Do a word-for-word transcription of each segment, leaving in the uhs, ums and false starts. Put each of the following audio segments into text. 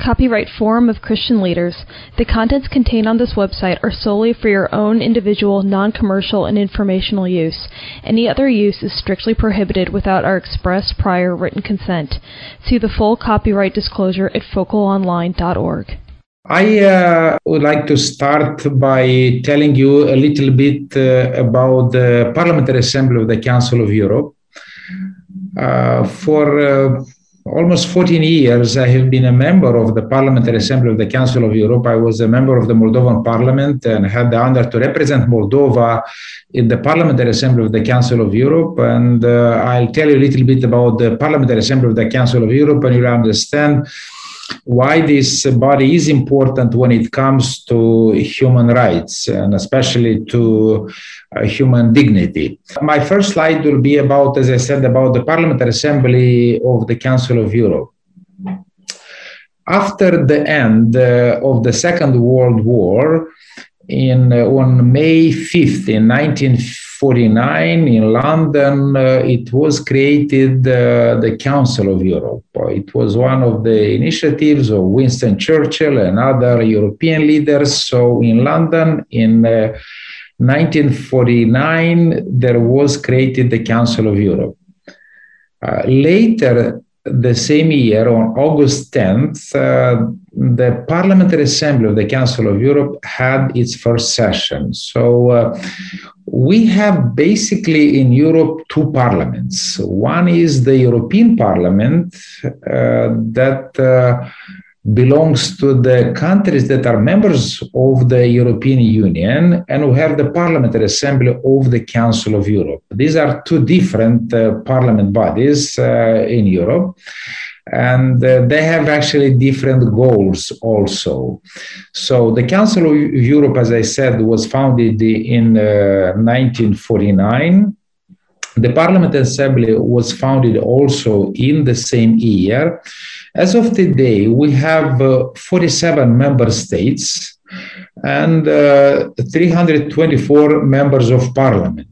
Copyright Forum of Christian Leaders. The contents contained on this website are solely for your own individual, non-commercial, and informational use. Any other use is strictly prohibited without our express prior written consent. See the full copyright disclosure at focal online dot org. I uh, would like to start by telling you a little bit uh, about the Parliamentary Assembly of the Council of Europe. Uh, for uh, almost fourteen years, I have been a member of the Parliamentary Assembly of the Council of Europe. I was a member of the Moldovan Parliament and had the honor to represent Moldova in the Parliamentary Assembly of the Council of Europe. And uh, I'll tell you a little bit about the Parliamentary Assembly of the Council of Europe, and you'll understand why this body is important when it comes to human rights, and especially to uh, human dignity. My first slide will be about, as I said, about the Parliamentary Assembly of the Council of Europe. After the end uh, of the Second World War, in uh, on May fifth in nineteen forty-nine in London, uh, it was created uh, the Council of Europe. It was one of the initiatives of Winston Churchill and other European leaders. So in London in uh, nineteen forty-nine, there was created the Council of Europe. Uh, later, the same year, on August tenth, uh, the Parliamentary Assembly of the Council of Europe had its first session. So uh, we have basically in Europe two parliaments. One is the European Parliament uh, that uh, belongs to the countries that are members of the European Union, and we have the Parliamentary Assembly of the Council of Europe. These are two different uh, parliament bodies uh, in Europe, and uh, they have actually different goals also. So the Council of Europe, as I said, was founded in uh, nineteen forty-nine. The Parliamentary Assembly was founded also in the same year. As of today, we have uh, forty-seven member states and uh, three hundred twenty-four members of parliament.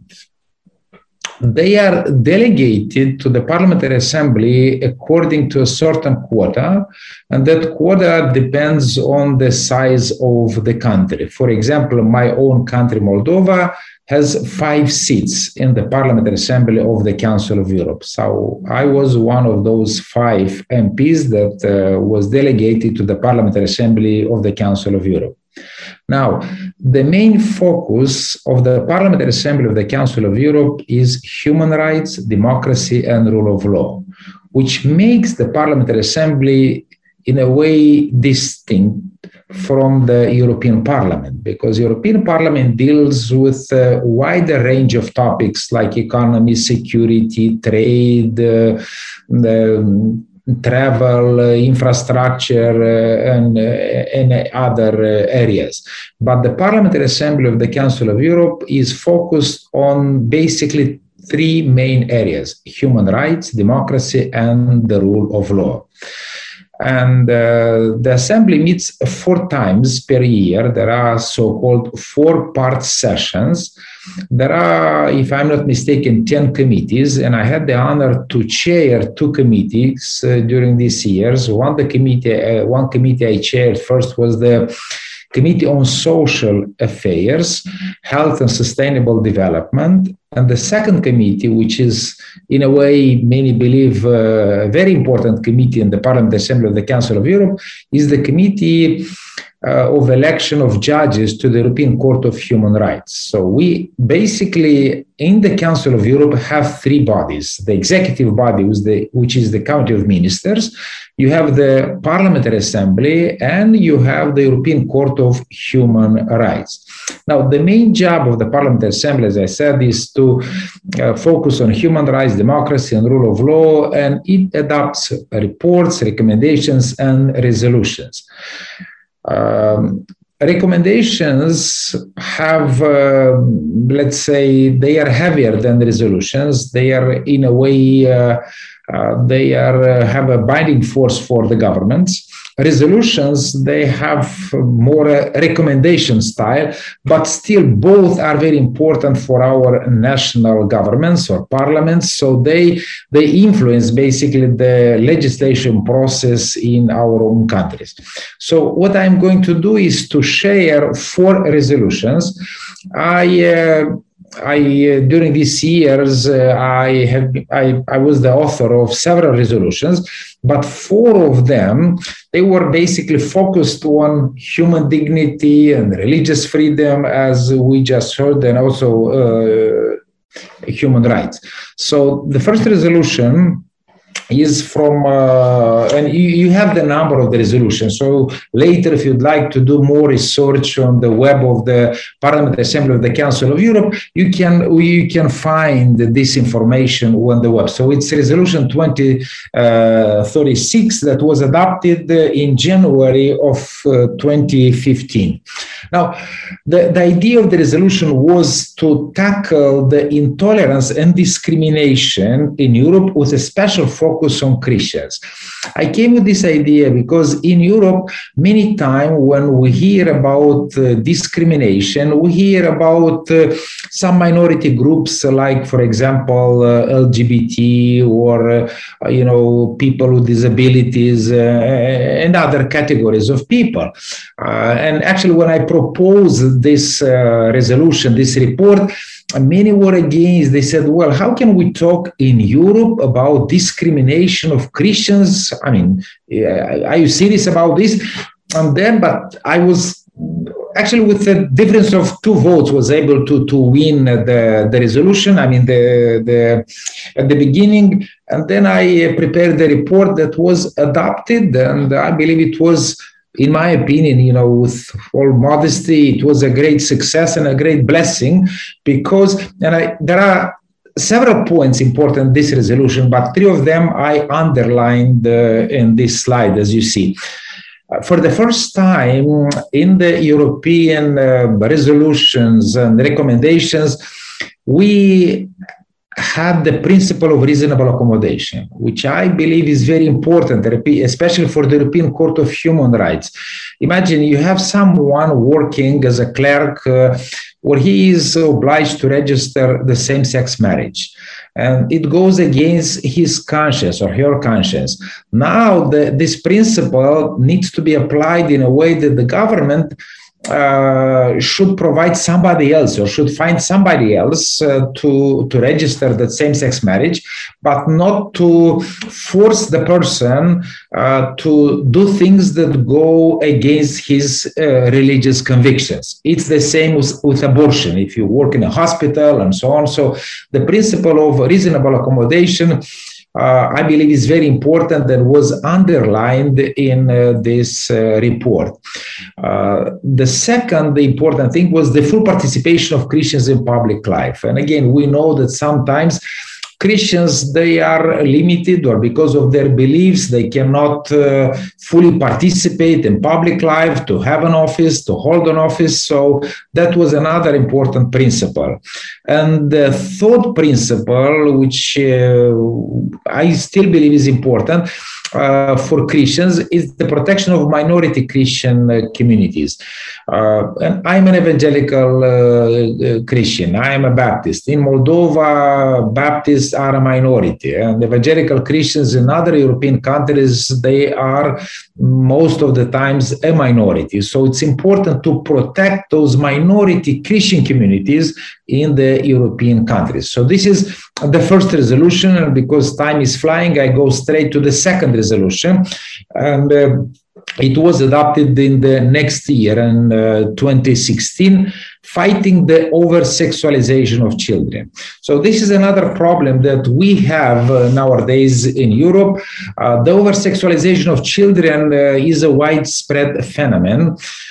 They are delegated to the Parliamentary Assembly according to a certain quota, and that quota depends on the size of the country. For example, my own country, Moldova, has five seats in the Parliamentary Assembly of the Council of Europe. So I was one of those five M Ps that uh, was delegated to the Parliamentary Assembly of the Council of Europe. Now, the main focus of the Parliamentary Assembly of the Council of Europe is human rights, democracy, and rule of law, which makes the Parliamentary Assembly in a way distinct from the European Parliament, because European Parliament deals with a wider range of topics like economy, security, trade, uh, the, travel, uh, infrastructure, uh, and, uh, and other uh, areas. But the Parliamentary Assembly of the Council of Europe is focused on basically three main areas: human rights, democracy, and the rule of law. And uh, the Assembly meets four times per year. There are so-called four-part sessions. There are, if I'm not mistaken, ten committees, and I had the honor to chair two committees uh, during these years. One, the committee, uh, one committee I chaired first was the Committee on Social Affairs, Health and Sustainable Development. And the second committee, which is in a way, many believe uh, a very important committee in the Parliamentary Assembly of the Council of Europe, is the Committee uh, of Election of Judges to the European Court of Human Rights. So we basically, in the Council of Europe, have three bodies. The executive body, which is the, which is the Council of Ministers. You have the Parliamentary Assembly, and you have the European Court of Human Rights. Now, the main job of the Parliamentary Assembly, as I said, is to uh, focus on human rights, democracy, and rule of law, and it adopts reports, recommendations, and resolutions. Um, recommendations have, uh, let's say, they are heavier than resolutions. They are, in a way, uh, Uh, they are uh, have a binding force for the governments. resolutions, they have more uh, recommendation style, but still both are very important for our national governments or parliaments. So they they influence basically the legislation process in our own countries. So what I'm going to do is to share four resolutions. I uh, I, uh, during these years, uh, I have I, I was the author of several resolutions, but four of them, they were basically focused on human dignity and religious freedom, as we just heard, and also uh, human rights. So the first resolution is from, uh, and you, you have the number of the resolution. So later, if you'd like to do more research on the web of the Parliamentary Assembly of the Council of Europe, you can you can find this information on the web. So it's Resolution twenty thirty-six that was adopted in January of uh, twenty fifteen. Now, the, the idea of the resolution was to tackle the intolerance and discrimination in Europe with a special focus on Christians. I came with this idea because in Europe, many times when we hear about uh, discrimination, we hear about uh, some minority groups like, for example, uh, L G B T or, uh, you know, people with disabilities uh, and other categories of people. Uh, and actually, when I proposed this uh, resolution, this report, many were against. They said, well, how can we talk in Europe about discrimination of Christians? I mean, are you serious about this? And then, but I was actually, with the difference of two votes, was able to, to win the, the resolution. I mean, the, the, at the beginning, and then I prepared the report that was adopted, and I believe it was, in my opinion, you know, with all modesty, it was a great success and a great blessing, because, and I, there are several points important in this resolution, but three of them I underlined uh, in this slide, as you see. Uh, for the first time in the European uh, resolutions and recommendations, we had the principle of reasonable accommodation, which I believe is very important, especially for the European Court of Human Rights. Imagine you have someone working as a clerk uh, where he is obliged to register the same-sex marriage, and it goes against his conscience or her conscience. Now, the, this principle needs to be applied in a way that the government Uh, should provide somebody else or should find somebody else uh, to, to register that same-sex marriage, but not to force the person uh, to do things that go against his uh, religious convictions. It's the same with, with abortion. If you work in a hospital and so on. So the principle of reasonable accommodation, Uh, I believe is very important, and was underlined in uh, this uh, report. Uh, the second important thing was the full participation of Christians in public life. And again, we know that sometimes Christians, they are limited, or because of their beliefs, they cannot uh, fully participate in public life, to have an office, to hold an office. So that was another important principle. And the third principle, which uh, I still believe is important uh, for Christians, is the protection of minority Christian uh, communities. Uh, and I'm an evangelical uh, Christian. I am a Baptist. In Moldova, Baptists are a minority, and evangelical Christians in other European countries, they are most of the times a minority. So it's important to protect those minority Christian communities in the European countries. So this is the first resolution, and because time is flying, I go straight to the second resolution. And uh, it was adopted in the next year, in uh, twenty sixteen, fighting the over-sexualization of children. So this is another problem that we have uh, nowadays in Europe. Uh, the over-sexualization of children uh, is a widespread phenomenon,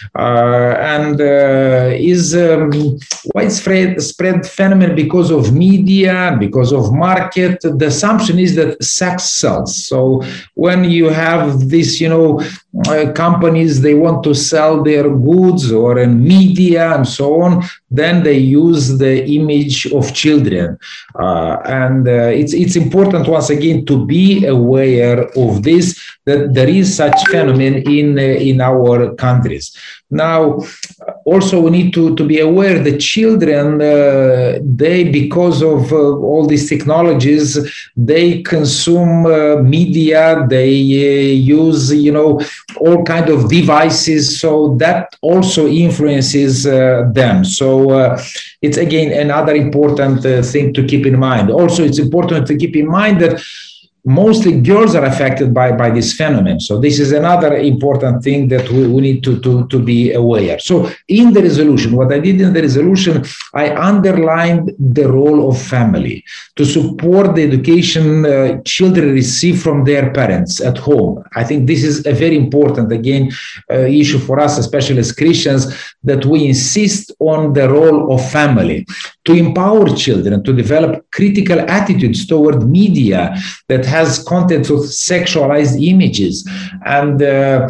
uh, and uh, is a um, widespread spread phenomenon because of media, because of market. The assumption is that sex sells. So when you have this, you know, uh, companies, they want to sell their goods, or in media and so on, then they use the image of children. Uh, and uh, it's, it's important once again to be aware of this, that there is such phenomenon in, uh, in our countries. Now, also we need to, to be aware that children, uh, they, because of uh, all these technologies, they consume uh, media, they uh, use, you know, all kind of devices, so that also influences uh, them. So uh, it's again another important uh, thing to keep in mind. Also, it's important to keep in mind that mostly girls are affected by, by this phenomenon. So this is another important thing that we, we need to, to, to be aware. So in the resolution, what I did in the resolution, I underlined the role of family to support the education uh, children receive from their parents at home. I think this is a very important, again, uh, issue for us, especially as Christians, that we insist on the role of family to empower children to develop critical attitudes toward media that has content of sexualized images. And uh,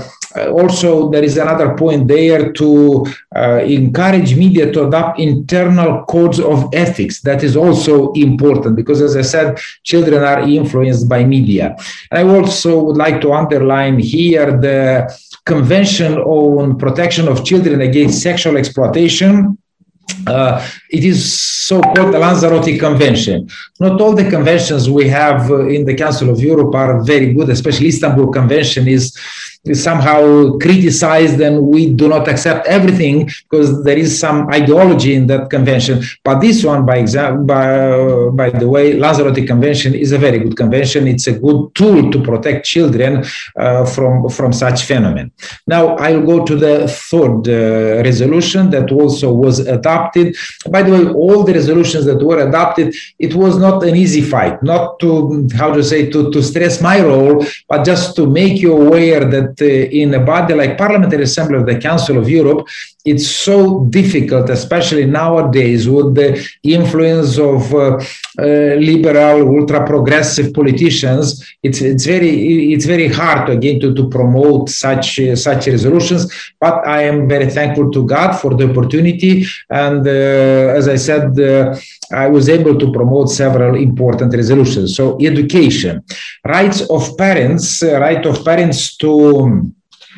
also there is another point there to uh, encourage media to adopt internal codes of ethics. That is also important because, as I said, children are influenced by media. And I also would like to underline here the Convention on Protection of Children Against Sexual Exploitation. Uh, it is so-called the Lanzarote Convention. Not all the conventions we have uh, in the Council of Europe are very good, especially Istanbul Convention is, is somehow criticized, and we do not accept everything because there is some ideology in that convention. But this one, by example, by, uh, by the way, Lanzarote Convention is a very good convention. It's a good tool to protect children uh, from, from such phenomenon. Now, I'll go to the third uh, resolution that also was adopted. By the way, all the resolutions that were adopted, it was not an easy fight, not to, how to say, to, to stress my role, but just to make you aware that uh, in a body like Parliamentary Assembly of the Council of Europe, it's so difficult, especially nowadays with the influence of uh, uh, liberal, ultra-progressive politicians. It's it's very it's very hard again to, to promote such uh, such resolutions. But I am very thankful to God for the opportunity, and uh, as I said, uh, I was able to promote several important resolutions. So, education, rights of parents, uh, right of parents to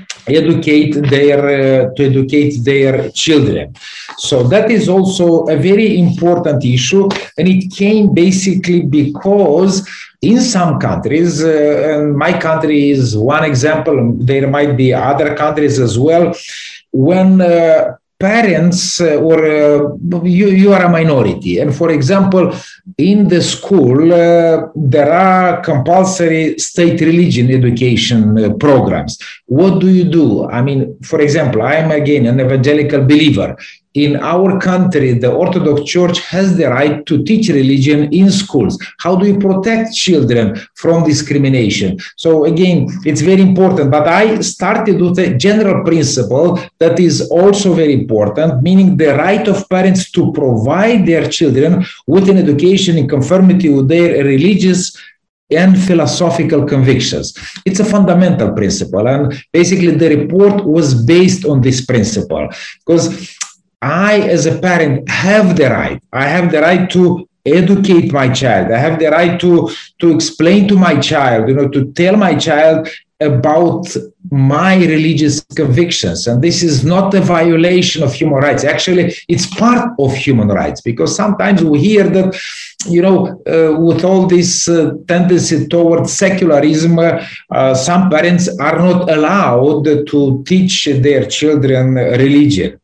educate their uh, to educate their children. So that is also a very important issue, and it came basically because in some countries, uh, and my country is one example, there might be other countries as well, when uh, parents uh, or uh, you, you are a minority, and for example, in the school, uh, there are compulsory state religion education uh, programs. What do you do? I mean, for example, I am again an evangelical believer. In our country, the Orthodox Church has the right to teach religion in schools. How do you protect children from discrimination? So again, it's very important, but I started with a general principle that is also very important, meaning the right of parents to provide their children with an education in conformity with their religious and philosophical convictions. It's a fundamental principle, and basically the report was based on this principle, because I, as a parent, have the right. I have the right to educate my child. I have the right to, to explain to my child, you know, to tell my child about my religious convictions. And this is not a violation of human rights. Actually, it's part of human rights, because sometimes we hear that, you know, uh, with all this uh, tendency towards secularism, uh, some parents are not allowed to teach their children religion.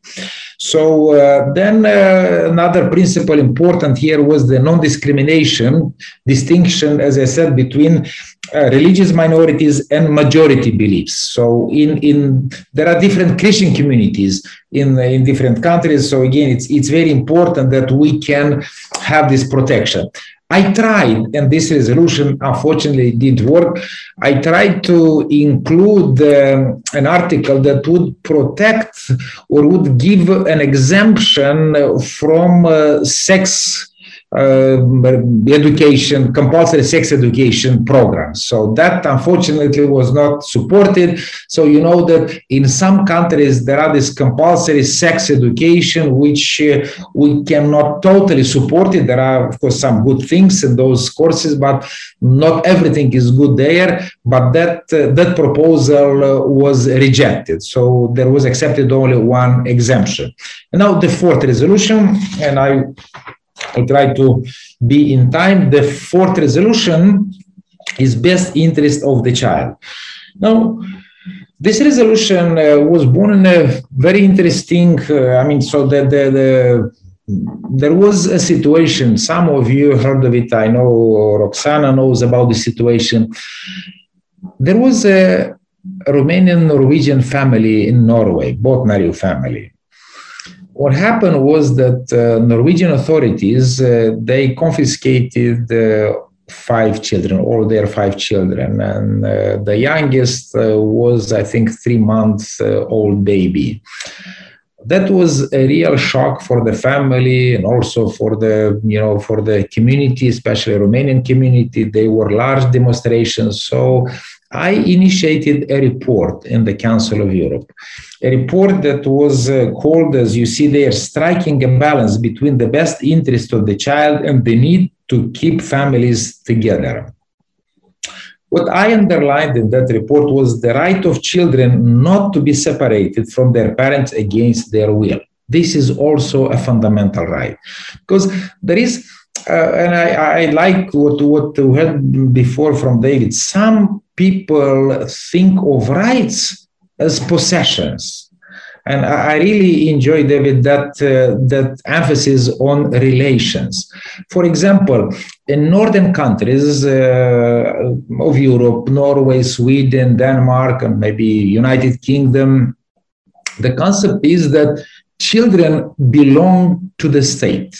So uh, then uh, another principle important here was the non-discrimination distinction, as I said, between uh, religious minorities and majority beliefs. So in, in there are different Christian communities in, in different countries. So again, it's, it's very important that we can have this protection. I tried, and this resolution unfortunately didn't work, I tried to include um, an article that would protect or would give an exemption from uh, sex uh, education, compulsory sex education programs. So that unfortunately was not supported. So you know that in some countries there are this compulsory sex education, which uh, we cannot totally support it. There are, of course, some good things in those courses, but not everything is good there. But that uh, that proposal uh, was rejected. So there was accepted only one exemption. And now the fourth resolution, and I will try to be in time. The fourth resolution is best interest of the child. Now, this resolution uh, was born in a very interesting, uh, I mean, so the, the, the there was a situation, some of you heard of it, I know Roxana knows about the situation. There was a Romanian-Norwegian family in Norway, Botnariu family. What happened was that uh, Norwegian authorities, uh, they confiscated uh, five children, all their five children. And uh, the youngest uh, was, I think, three months uh, old baby. That was a real shock for the family and also for the, you know, for the community, especially Romanian community. They were large demonstrations. So I initiated a report in the Council of Europe, a report that was uh, called, as you see there, striking a balance between the best interest of the child and the need to keep families together. What I underlined in that report was the right of children not to be separated from their parents against their will. This is also a fundamental right, because there is, uh, and I, I like what, what we heard before from David, some people think of rights as possessions. And I really enjoy, David, that, uh, that emphasis on relations. For example, in northern countries uh, of Europe, Norway, Sweden, Denmark, and maybe United Kingdom, the concept is that children belong to the state.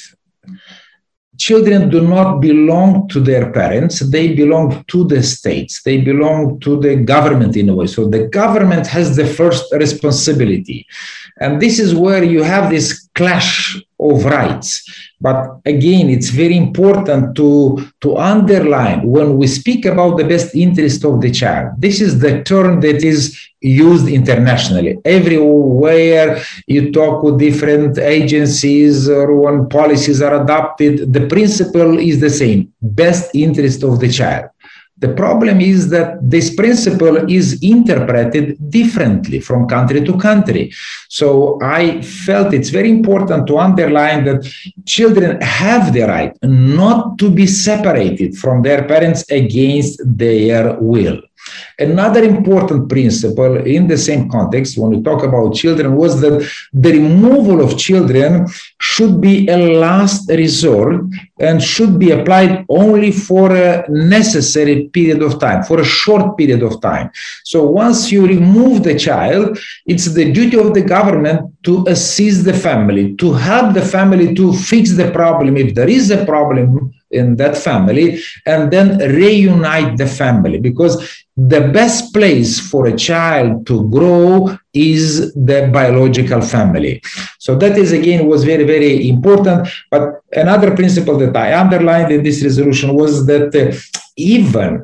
Children do not belong to their parents, they belong to the states, they belong to the government in a way. So the government has the first responsibility. And this is where you have this clash of rights. But again, it's very important to, to underline when we speak about the best interest of the child. This is the term that is used internationally. Everywhere you talk with different agencies or when policies are adopted, the principle is the same, best interest of the child. The problem is that this principle is interpreted differently from country to country. So I felt it's very important to underline that children have the right not to be separated from their parents against their will. Another important principle in the same context, when we talk about children, was that the removal of children should be a last resort and should be applied only for a necessary period of time, for a short period of time. So once you remove the child, it's the duty of the government to assist the family, to help the family to fix the problem if there is a problem in that family, and then reunite the family, because the best place for a child to grow is the biological family. So that is, again, was very, very important. But another principle that I underlined in this resolution was that uh, even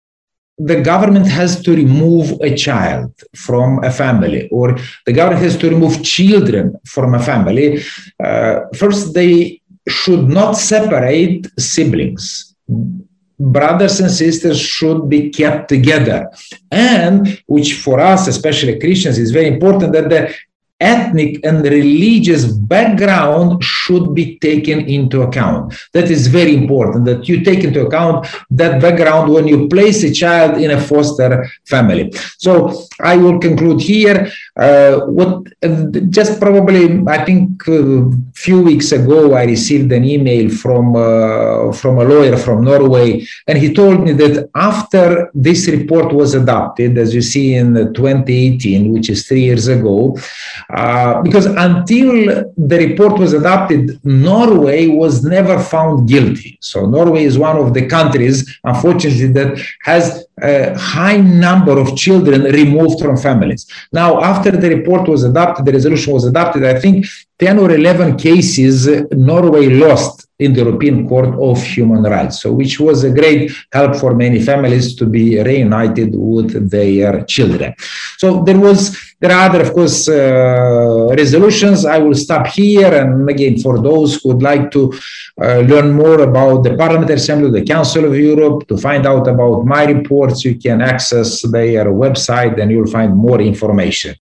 the government has to remove a child from a family, or the government has to remove children from a family. Uh, first, they should not separate siblings. Brothers and sisters should be kept together. And which for us, especially Christians, is very important, that the ethnic and religious background should be taken into account. That is very important, that you take into account that background when you place a child in a foster family. So I will conclude here. Uh, what uh, just probably, I think a uh, few weeks ago, I received an email from, uh, from a lawyer from Norway, and he told me that after this report was adopted, as you see in twenty eighteen, which is three years ago, Uh, because until the report was adopted, Norway was never found guilty. So Norway is one of the countries, unfortunately, that has a high number of children removed from families. Now, after the report was adopted, the resolution was adopted, I think ten or eleven cases Norway lost in the European Court of Human Rights, so which was a great help for many families to be reunited with their children. So there was, there are other, of course, uh, resolutions. I will stop here, and again, for those who would like to uh, learn more about the Parliamentary Assembly, the Council of Europe, to find out about my reports, you can access their website and you'll find more information.